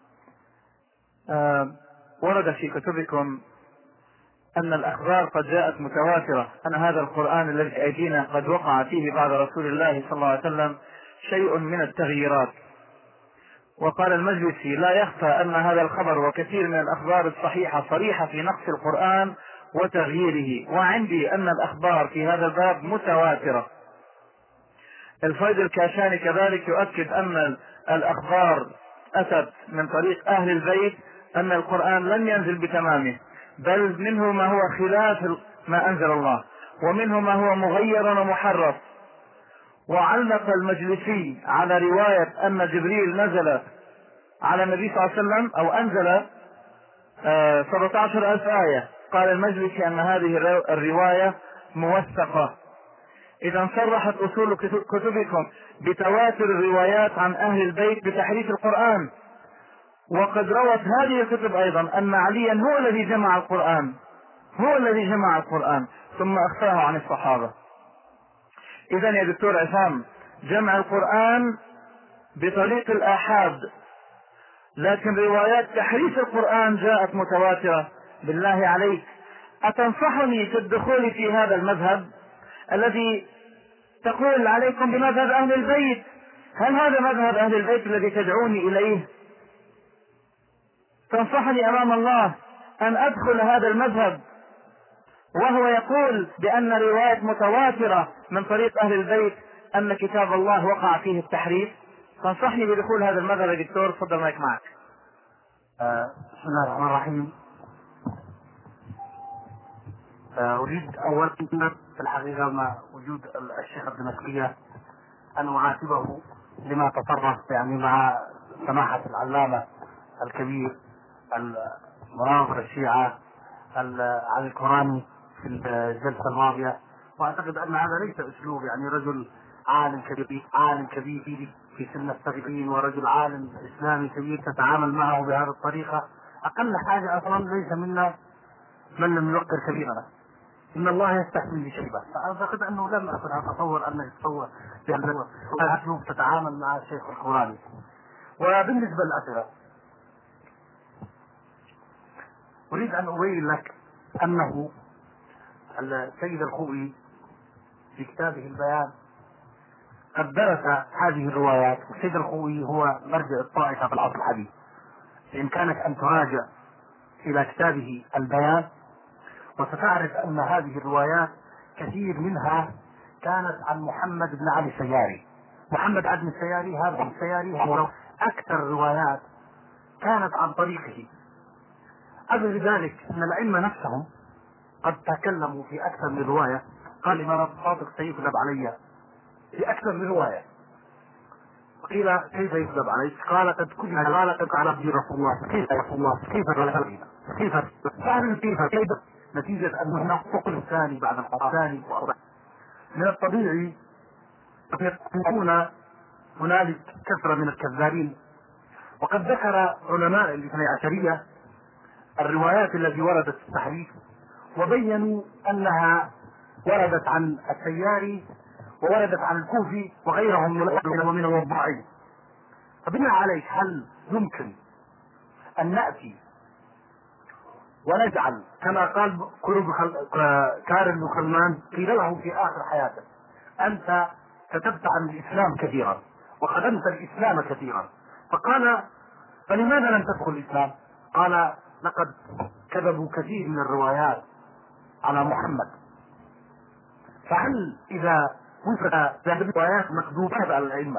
S5: أه ورد في كتبكم أن الأخبار قد جاءت متواترة أن هذا القرآن الذي في أيدينا قد وقع فيه بعد رسول الله صلى الله عليه وسلم شيء من التغييرات. وقال المجلسي: لا يخفى أن هذا الخبر وكثير من الأخبار الصحيحة صريحة في نقص القرآن وتغييره، وعندي أن الأخبار في هذا الباب متواترة. الفيض الكاشاني كذلك يؤكد أن الأخبار أتت من طريق أهل البيت أن القرآن لم ينزل بتمامه، بل منه ما هو خلاف ما أنزل الله، ومنه ما هو مغير ومحرف. وعلق المجلسي على رواية أن جبريل نزل على النبي صلى الله عليه وسلم أو أنزل سبعة عشر ألف آية. قال المجلسي أن هذه الرواية موثقة. إذا صرحت أصول كتبكم بتواتر الروايات عن أهل البيت بتحريف القرآن، وقد روت هذه الكتب أيضا أن عليا هو الذي جمع القرآن هو الذي جمع القرآن ثم أخفاه عن الصحابة. إذا يا دكتور عصام، جمع القرآن بطريق الآحاد، لكن روايات تحريف القرآن جاءت متواترة. بالله عليك، أتنصحني في الدخول في هذا المذهب الذي تقول عليكم بمذهب أهل البيت؟ هل هذا مذهب أهل البيت الذي تدعوني إليه؟ تنصحني أمام الله أن أدخل هذا المذهب وهو يقول بأن رواية متواترة من طريق أهل البيت أن كتاب الله وقع فيه التحريف؟ تنصحني بدخول هذا المذهب يا دكتور؟ تفضل مايك معك.
S2: آه بسم الله الرحمن الرحيم. آه أريد أولا في الحقيقة مع وجود الشيخ الدمشقية أن أعاتبه لما تصرف يعني مع سماحة العلامة الكبير المناظر الشيعة عن القرآن في الجلسة الماضية. وأعتقد أن هذا ليس أسلوب يعني رجل عالم كبير عالم كبير في سن السبعين ورجل عالم إسلامي كبير تتعامل معه بهذه الطريقة. أقل حاجة أصلا ليس منا من لم يوقر كبيرنا، إن الله يستحمل بشيبة. فأعتقد أنه لم أكن أتصور أنه يتصور بهذا الأسلوب تتعامل مع الشيخ القرآني. وبالنسبة للأسئلة، أريد أن أبين لك أنه السيد الخوئي في كتابه البيان قد درس هذه الروايات. والسيد الخوئي هو مرجع الطائفة في العصر الحديث. بإمكانك أن تراجع إلى كتابه البيان وستعرف أن هذه الروايات كثير منها كانت عن محمد بن علي السياري. محمد بن السياري هذا السياري هو أكثر الروايات كانت عن طريقه. قبل ذلك أن الأئمة نفسهم قد تكلموا في أكثر من رواية. قال الإمام الصادق سيكذب علي في أكثر من رواية. قيل كيف يكذب عليك؟ قال قد كذب قال قد على عبد رسول الله. كيف يا رسول الله؟ كيف كيف كيف كيف كيف نتيجة أن هناك ثقل الثاني بعد الثاني من الطبيعي أن يكون هنالك كثرة من الكذابين. وقد ذكر علماء الاثني عشرية الروايات التي وردت في التحريف وبينوا أنها وردت عن السياري ووردت عن الكوفي وغيرهم من الأئمة ومن الوضاعين. فبناء عليه هل يمكن أن نأتي ونجعل كما قال كارل بوكلمان قيل له في آخر حياته أنت كتبت عن الإسلام كثيرا وخدمت الإسلام كثيرا، فقال فلماذا لم تدخل الإسلام؟ قال لقد كذبوا كثير من الروايات على محمد. فهل إذا وجدت هذه الروايات مكذوبة على الأئمة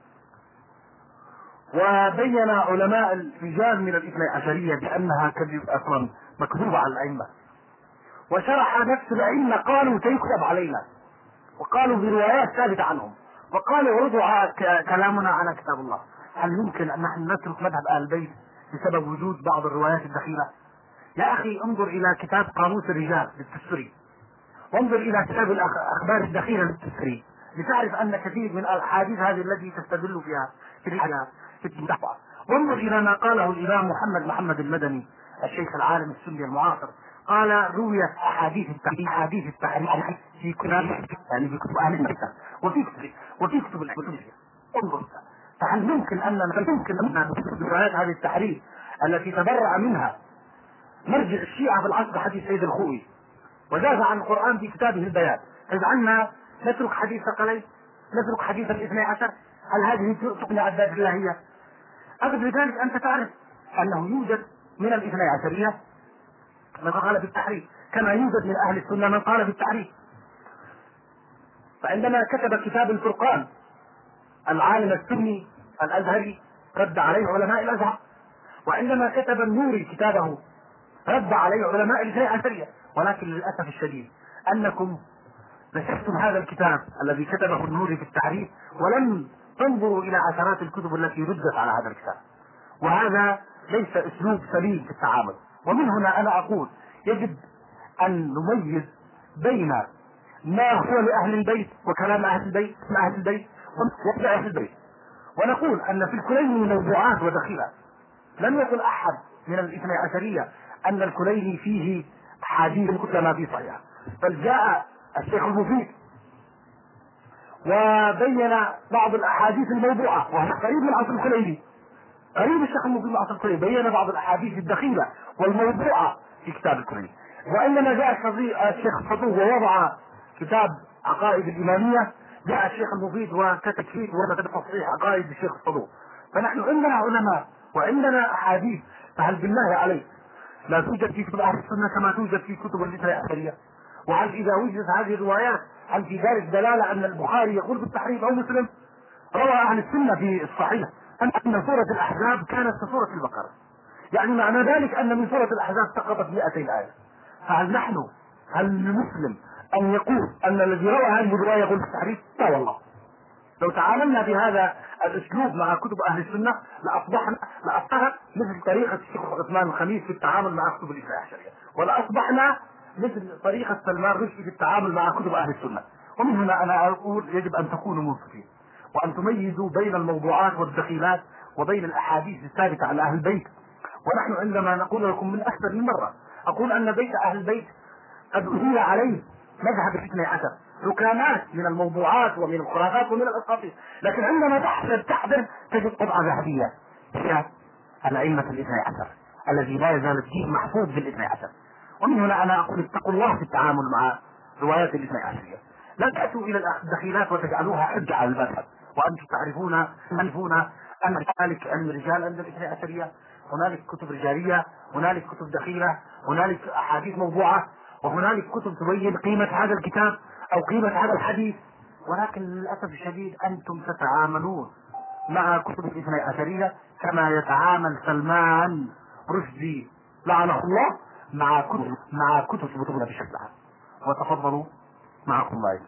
S2: وبين علماء الرجال من الاثني عشرية بأنها كذب أصلا مكذوبة على الأئمة، وشرح نفس الأئمة قالوا سيكتب علينا وقالوا بروايات ثابتة عنهم وقالوا رجع كلامنا على كتاب الله، هل يمكن أن نحن نترك مذهب أهل البيت بسبب وجود بعض الروايات الدخيلة؟ يا أخي انظر إلى كتاب قاموس الرجال للتستري، وانظر إلى كتاب الأخبار الدخيلة للتستري لتعرف أن كثير من الأحاديث هذه التي تستدل فيها في الحياة في الدعوة. وانظر إلى ما قاله الإمام محمد محمد المدني الشيخ العالم السني المعاصر، قال رويت أحاديث التحريف أحاديث التحريف في كتاب يعني في كتب أهل البيت وفي كتب وفي كتب العلم. انظر، فهل يمكن أن يمكن أن روايات هذه التحريف التي تبرع منها مرجع الشيعة في العصر حديث سيد الخوئي وجاز عن القرآن في كتابه البيان، تجعلنا نترك حديث ثقلين نترك حديث الاثني عشر؟ هل هذه تقنع الذات اللهية؟ أقصد بذلك أنت تعرف أنه يوجد من الاثني عشرية من قال بالتحريف كما يوجد من أهل السنة من قال بالتحريف. فعندما كتب كتاب الفرقان العالم السني الأزهري رد عليه علماء الأزهر، وعندما كتب النوري كتابه رد عليه علماء الاثني عشرية، ولكن للأسف الشديد أنكم نشرتم هذا الكتاب الذي كتبه النوري في التحريف ولم تنظروا إلى عشرات الكتب التي ردت على هذا الكتاب، وهذا ليس أسلوب سليم في التعامل. ومن هنا أنا أقول يجب أن نميز بين ما هو لأهل البيت وكلام أهل البيت مع أهل البيت ومع أهل البيت، ونقول أن في الكليني موضوعات ودخيلة. لم يقل أحد من الاثني عشرية أن الكليني فيه أحاديث كلما في صحيحة، بل جاء الشيخ المفيد وبين بعض الأحاديث الموضوعة وهو قريب من عصر الكليني، قريب الشيخ المفيد من عصر الكليني بين بعض الأحاديث الدخيلة والموضوعة في كتاب الكليني. وإنما جاء الشيخ الفضول ووضع كتاب عقائد الإمامية، جاء الشيخ المفيد وكتب فيه وكتب تصحيح عقائد الشيخ الفضول. فنحن عندنا علماء وعندنا أحاديث، فهل بالله عليك لا توجد في كتب أهل السنة كما توجد في كتب الاثني عشرية؟ وهل إذا وجدت هذه الروايات هل في ذلك دلالة أن البخاري يقول بالتحريف أو مسلم؟ روى أهل السنة في الصحيح أن سورة الأحزاب كانت كسورة البقرة، يعني معنى ذلك أن من سورة الأحزاب سقطت مئتين آية. فهل نحن هل المسلم أن يقول أن الذي روى هذه الرواية يقول بالتحريف؟ لا والله. لو تعاملنا بهذا الأسلوب مع كتب أهل السنة لأصبحنا لأصبحت مثل طريقة الشيخ عثمان الخميس في التعامل مع كتب الاثني عشرية، ولأصبحنا مثل طريقة سلمان رشدي في التعامل مع كتب أهل السنة. ومن هنا أنا أقول يجب أن تكونوا منصفين وأن تميزوا بين الموضوعات والدخيلات وبين الأحاديث الثابتة على أهل البيت. ونحن عندما نقول لكم من أكثر من مرة أقول أن بيت أهل البيت قد أهيل عليه مذهب الاثني عشر ركامات من الموضوعات ومن الخرافات ومن الأساطير، لكن عندما تحضر تحضر تجد قطعة ذهبية هي الأئمة الاثني عشر الذي لا يزال الدين محفوظ بالاثني عشر. ومن هنا أنا أقول اتقوا الله في التعامل مع روايات الاثني عشرية، لا تأتوا إلى الدخيلات وتجعلوها حجة على المذهب وأنتم تعرفون تعرفون أن هنالك أن رجال عند الاثني عشرية، هنالك كتب رجالية، هنالك كتب دخيلة، هنالك أحاديث موضوعة، وهنالك كتب تبين قيمة هذا الكتاب أو قيمة هذا الحديث. ولكن للأسف الشديد أنتم تتعاملون مع كتب الاثني عشرية كما يتعامل سلمان رشدي لعنه الله مع كتب مع كتب كتبنا بشكل عام. وتفضلوا معكم الله.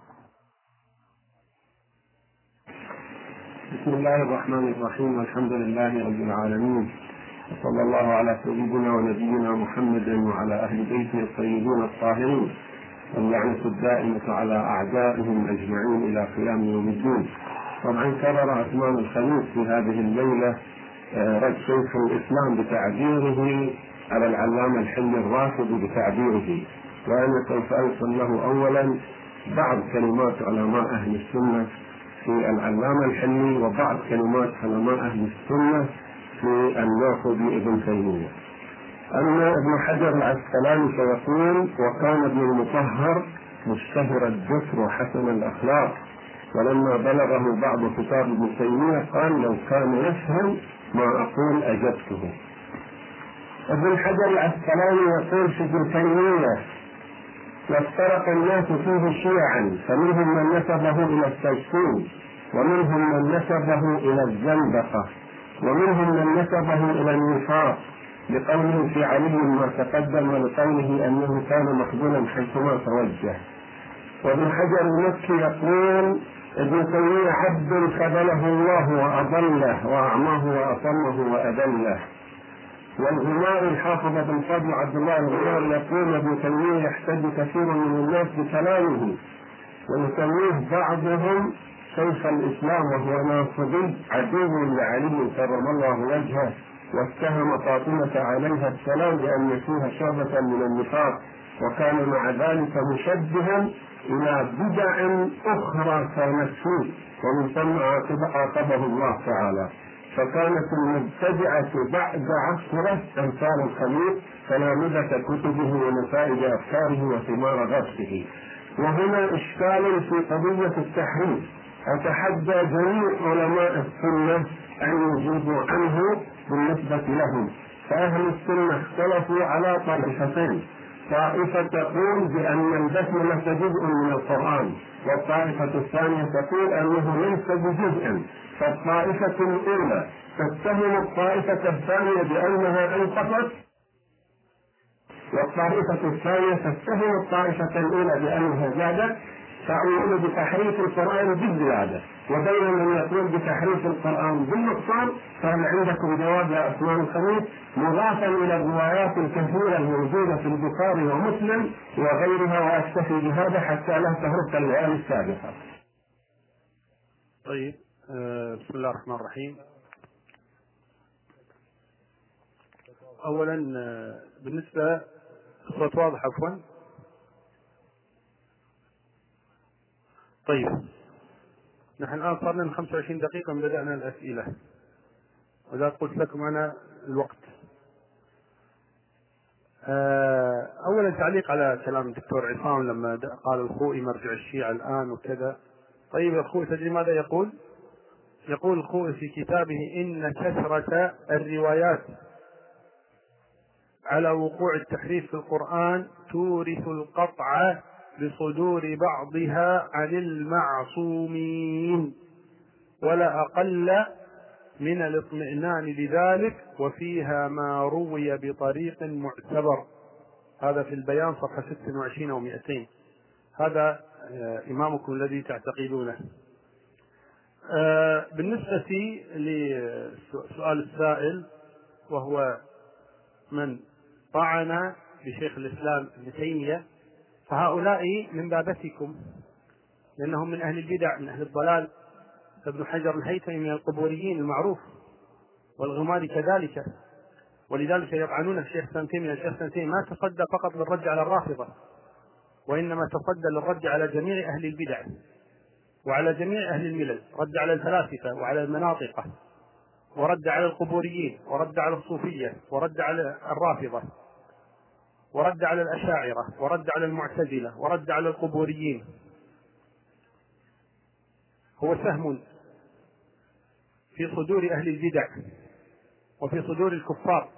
S6: بسم الله الرحمن الرحيم، والحمد لله رب العالمين، وصلى الله على سيدنا ونبينا محمد وعلى أهل بيته الطيبين الطاهرين، واللعنة الدائمة على أعدائهم أجمعين إلى قيام يوم الدين. طبعا كرر عثمان الخميس في هذه الليلة رد شيخ الإسلام بتعبيره على العلامة الحلي الرافضي بتعبيره، وأنا سوف أنقل له أولا بعض كلمات علماء أهل السنة في العلامة الحلي وبعض كلمات علماء أهل السنة في الناخبي ابن تيمية. أما ابن حجر العسقلاني فيقول: وكان ابن المطهر مشتهر الذكر وحسن الأخلاق، ولما بلغه بعض كتاب ابن تيمية قال: لو كان يفهم ما أقول أجبته. ابن حجر العسقلاني يقول في ابن تيمية: وافترق الناس فيه شيعا، فمنهم من نسبه إلى التجسيم، ومنهم من نسبه إلى الزندقة، ومنهم من نسبه إلى النفاق، لقوله في علي ما تقدم ولقوله أنه كان مخذولا حيثما توجه. وابن حجر المكي يقول: ابن تيمية عبد خذله الله وأضله وأعماه وأصمه وأذله. والغماري الحافظ بن فضل عبد الله الغماري يقول: ابن تيمية يحتج كثير من الناس بكلامه، ويسميه بعضهم شيخ الإسلام وهو ناصبي عدو لعلي كرم الله وجهه، واتهم فاطمة عليها السلام بأن فيها شعبة من النفاق، وكان مع ذلك مشبها إلى بدع أخرى كانت فيه، ومن ثم عاقبه الله تعالى. فكانت المبتدعة بعد عصره أمثال الخليل، تلامذة كتبه ونتائج أفكاره وثمار غرسه. وهنا إشكال في قضية التحريف، أتحدى جميع علماء السنة أن يجيبوا عنه بالنسبة لهم. فأهل السنة اختلفوا على طائفتين: طائفة تقول بأن البسملة جزء من القرآن، والطائفة الثانية تقول أنه ليس بجزء. فالطائفة الأولى تتهم الطائفة الثانية بأنها أنقصت، والطائفة الثانية تتهم الطائفة الأولى بأنها زادت، فيقول بتحريف القرآن بالزيادة. وبين من يقول بتحريف القرآن بالنقصان، فهل عندكم جواب يا عثمان الخميس مضافا إلى الروايات الكثيرة الموجودة في البخاري ومسلم وغيرها؟ وأكتفي بهذا حتى لا تهرب الأيام السابقة.
S1: طيب، آه بسم الله الرحمن الرحيم. أولا آه بالنسبة الصوت واضح عفوا. طيب، نحن الآن صار لنا خمسة وعشرين دقيقة من بدأنا الأسئلة، وإذا قلت لكم أنا الوقت. آه أولا تعليق على كلام الدكتور عصام لما قال الخوئي مرجع الشيعة الآن وكذا. طيب الخوئي تدري ماذا يقول؟ يقول الخوئي في كتابه: إن كثرة الروايات على وقوع التحريف في القرآن تورث القطع بصدور بعضها عن المعصومين، ولا أقل من الاطمئنان لذلك، وفيها ما روي بطريق معتبر. هذا في البيان صفحة ستة وعشرين أو مئتين. هذا إمامكم الذي تعتقدونه. بالنسبة لسؤال السائل وهو من طعن بشيخ الإسلام ابن تيمية، فهؤلاء من بابتكم، لأنهم من أهل البدع من أهل الضلال. فابن حجر الهيثمي من القبوريين المعروف، والغماري كذلك، ولذلك يطعنون الشيخ ابن تيمية. الشيخ ابن تيمية ما تصدى فقط للرد على الرافضة، وإنما تصدى للرد على جميع أهل البدع وعلى جميع أهل الملل، رد على الفلاسفة وعلى المناطقة، ورد على القبوريين، ورد على الصوفية، ورد على الرافضة، ورد على الأشاعرة، ورد على المعتزلة، ورد على القبوريين. هو سهم في صدور أهل البدع وفي صدور الكفار،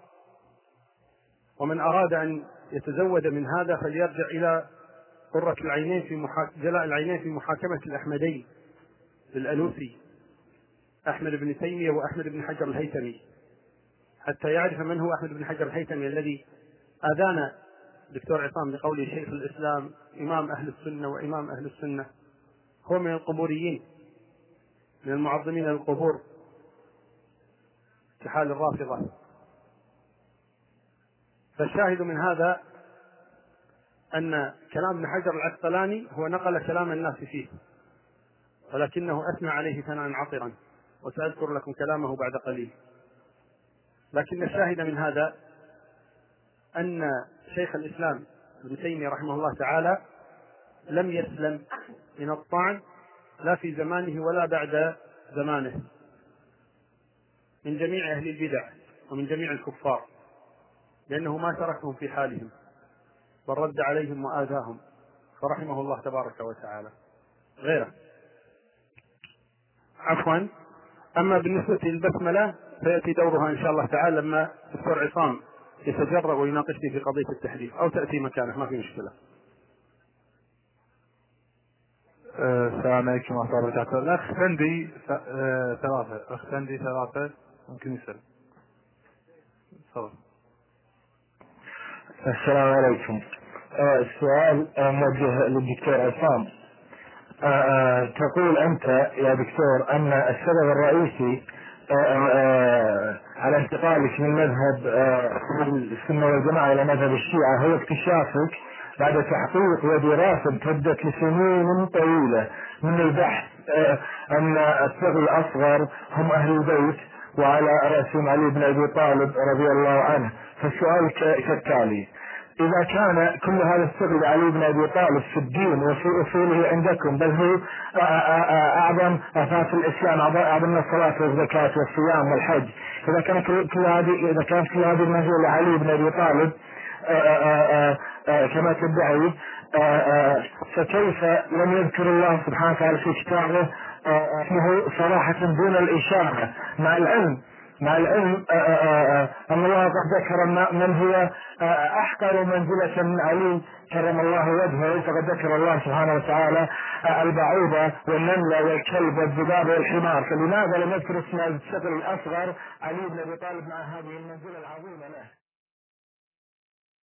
S1: ومن أراد أن يتزود من هذا فليرجع إلى قرة العينين في محا... جلاء العينين في محاكمة الأحمدين للألوسي، أحمد بن تيمية وأحمد بن حجر الهيثمي، حتى يعرف من هو أحمد بن حجر الهيثمي الذي أذان دكتور عصام بقوله شيخ الإسلام إمام أهل السنة وإمام أهل السنة. هو من القبوريين، من المعظمين للقبور كحال الرافضة. فالشاهد من هذا أن كلام ابن حجر العسقلاني هو نقل كلام الناس فيه، ولكنه أثنى عليه ثناء عطرا، وسأذكر لكم كلامه بعد قليل. لكن الشاهد من هذا أن شيخ الإسلام ابن تيمية رحمه الله تعالى لم يسلم من الطعن لا في زمانه ولا بعد زمانه من جميع أهل البدع ومن جميع الكفار، لأنه ما تركهم في حالهم بل رد عليهم وآذاهم، فرحمه الله تبارك وتعالى. غيره عفوا. أما بالنسبة للبسملة فيأتي دورها إن شاء الله تعالى لما الدكتور عصام يتجرأ ويناقشني في قضية التحريف، أو تأتي مكانه ما في مشكلة.
S5: السلام عليكم ورحمة الله وبركاته. الأخ عندي ثلاثة أخ عندي ثلاثة ممكن يسأل. صور.
S7: السلام عليكم. السؤال موجه للدكتور عصام. تقول أنت يا دكتور أن السبب الرئيسي على انتقالك من مذهب السنة والجماعة إلى مذهب الشيعة هو اكتشافك بعد تحقيق ودراسة امتدت لسنين طويلة من البحث أن الثغر الأصغر هم أهل البيت وعلى رأسهم علي بن أبي طالب رضي الله عنه. فالسؤال كالتالي: إذا كان كل هذا الثغر علي بن أبي طالب في الدين وفي أصوله عندكم، بل هو أعظم أساس الإسلام، أعظم الصلاة والزكاة والصيام والحج، إذا كان كل هذه إذا كانت كل هذه المنزلة لعلي بن أبي طالب كما تدعي، فكيف لم يذكر الله سبحانه وتعالى في كتابه اسمه صراحة دون الإشارة، مع العلم مع العلم أن الله قد ذكر من هو أحقر منزلة من علي كرم الله وجهه، فقد ذكر الله سبحانه وتعالى البعوضة والنملة والكلب والذباب والحمار، فلماذا لم يذكر اسم الثغر الأصغر علي بن أبي طالب مع هذه المنزلة العظيمة له؟